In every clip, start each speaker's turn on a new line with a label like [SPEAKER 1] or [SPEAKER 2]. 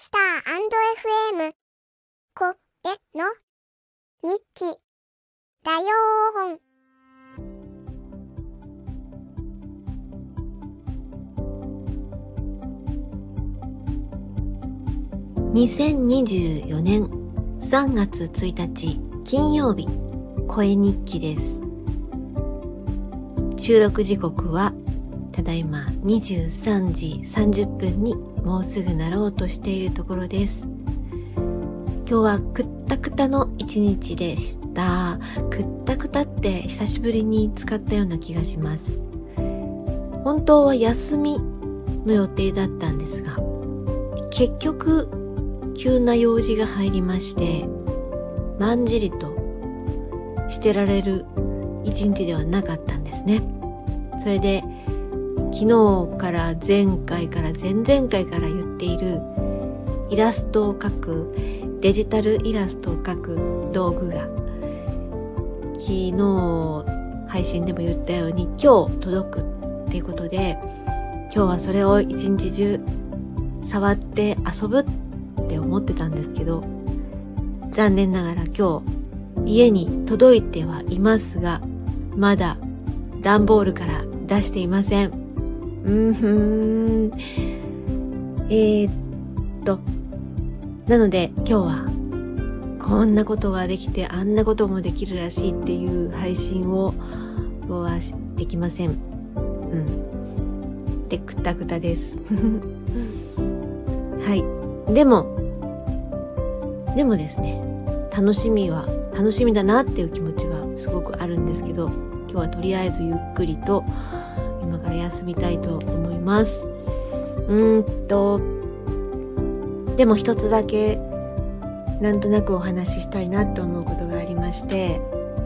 [SPEAKER 1] スター &FM こえの日記だよーん。
[SPEAKER 2] 2024年3月1日金曜日、声日記です。収録時刻はただいま23時30分にもうすぐなろうとしているところです。今日はくったくたの一日でした。くったくたって久しぶりに使ったような気がします。本当は休みの予定だったんですが、結局急な用事が入りまして、まんじりとしてられる一日ではなかったんですね。それで昨日から前回から前々回から言っているイラストを描く、デジタルイラストを描く道具が昨日配信でも言ったように今日届くっていうことで、今日はそれを一日中触って遊ぶって思ってたんですけど、残念ながら今日家に届いてはいますが、まだ段ボールから出していません。なので今日はこんなことができてあんなこともできるらしいっていう配信をはできません。で、くたくたですはい。でもですね、楽しみだなっていう気持ちはすごくあるんですけど、今日はとりあえずゆっくりと今から休みたいと思います。でも一つだけなんとなくお話ししたいなと思うことがありまして、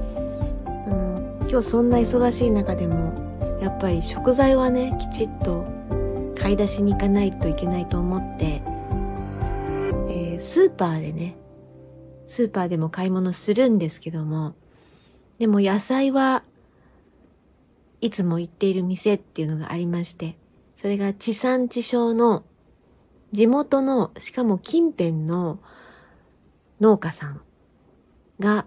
[SPEAKER 2] 今日そんな忙しい中でもやっぱり食材はね、きちっと買い出しに行かないといけないと思って、スーパーでも買い物するんですけども、でも野菜はいつも行っている店っていうのがありまして、それが地産地消の地元の、しかも近辺の農家さんが、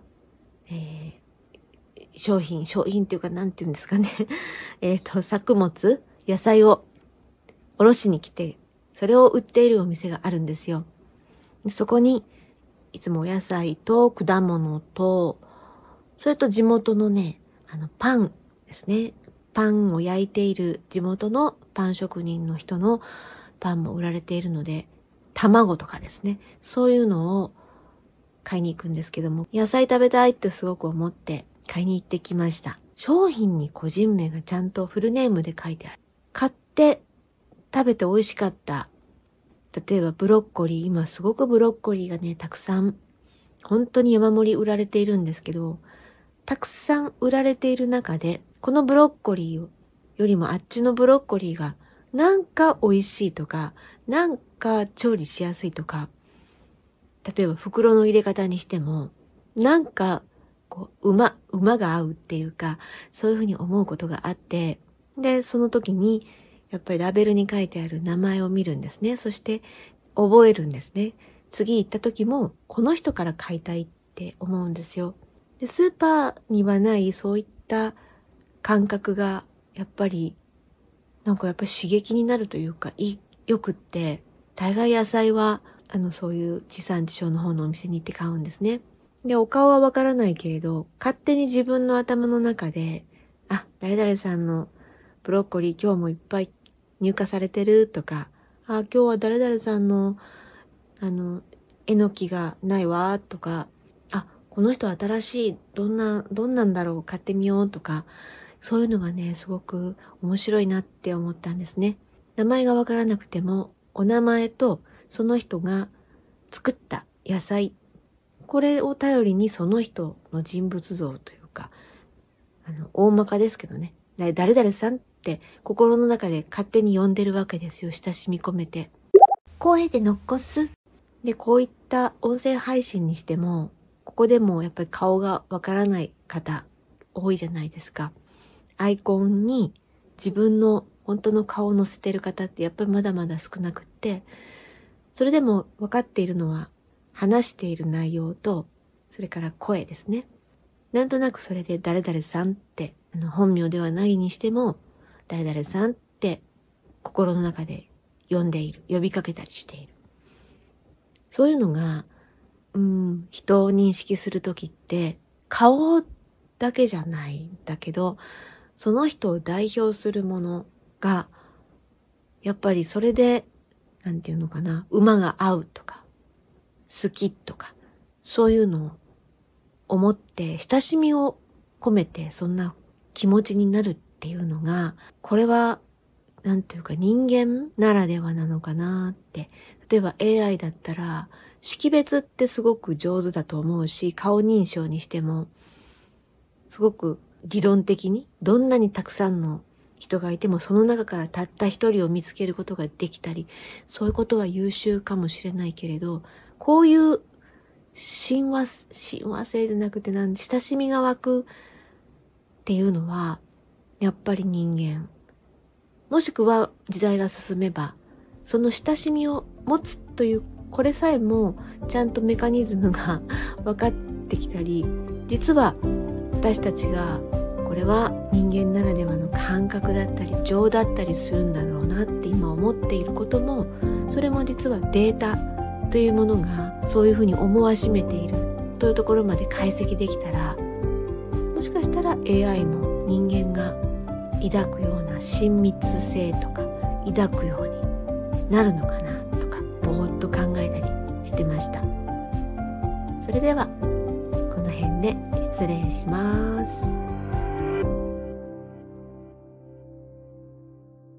[SPEAKER 2] 商品っていうかなんていうんですかね作物、野菜をおろしに来て、それを売っているお店があるんですよ。そこにいつもお野菜と果物と、それと地元のね、パンですね。パンを焼いている地元のパン職人の人のパンも売られているので、卵とかですね。そういうのを買いに行くんですけども、野菜食べたいってすごく思って買いに行ってきました。商品に個人名がちゃんとフルネームで書いてある。買って食べて美味しかった。例えばブロッコリー、今すごくブロッコリーがね、たくさん本当に山盛り売られているんですけど、たくさん売られている中で、このブロッコリーよりもあっちのブロッコリーがなんか美味しいとか、なんか調理しやすいとか、例えば袋の入れ方にしても、なんかこう馬が合うっていうか、そういうふうに思うことがあって、で、その時にやっぱりラベルに書いてある名前を見るんですね。そして覚えるんですね。次行った時もこの人から買いたいって思うんですよ。で、スーパーにはないそういった感覚がやっぱり刺激になるというか、よくって、大概野菜はそういう地産地消の方のお店に行って買うんですね。で、お顔はわからないけれど、勝手に自分の頭の中で、誰々さんのブロッコリー今日もいっぱい入荷されてるとか、今日は誰々さんのえのきがないわとか、この人新しい、どんなんだろう、買ってみようとか、そういうのがね、すごく面白いなって思ったんですね。名前がわからなくても、お名前とその人が作った野菜、これを頼りにその人の人物像というか、大まかですけどね、誰々さんって心の中で勝手に呼んでるわけですよ、親しみ込めて。声で残す。で、こういった音声配信にしても、ここでもやっぱり顔がわからない方多いじゃないですか。アイコンに自分の本当の顔を載せてる方ってやっぱりまだまだ少なくって、 それでも分かっているのは話している内容と、それから声ですね。なんとなくそれで誰々さんって、本名ではないにしても、誰々さんって心の中で呼んでいる、呼びかけたりしている。そういうのが、人を認識するときって、顔だけじゃないんだけど、その人を代表するものが、やっぱりそれで、なんていうのかな、馬が合うとか、好きとか、そういうのを思って、親しみを込めてそんな気持ちになるっていうのが、これは、なんていうか人間ならではなのかなって。例えば AI だったら、識別ってすごく上手だと思うし、顔認証にしても、すごく理論的に、どんなにたくさんの人がいても、その中からたった一人を見つけることができたり、そういうことは優秀かもしれないけれど、こういう親和性じゃなくて親しみが湧くっていうのは、やっぱり人間。もしくは時代が進めば、その親しみを持つという、これさえもちゃんとメカニズムが分かってきたり、実は私たちがこれは人間ならではの感覚だったり情だったりするんだろうなって今思っていることも、それも実はデータというものがそういうふうに思わしめているというところまで解析できたら、もしかしたら AI も人間が抱くような親密性とか抱くようになるのかなとかぼーっと考えたりしてました。それではこの辺で失礼します。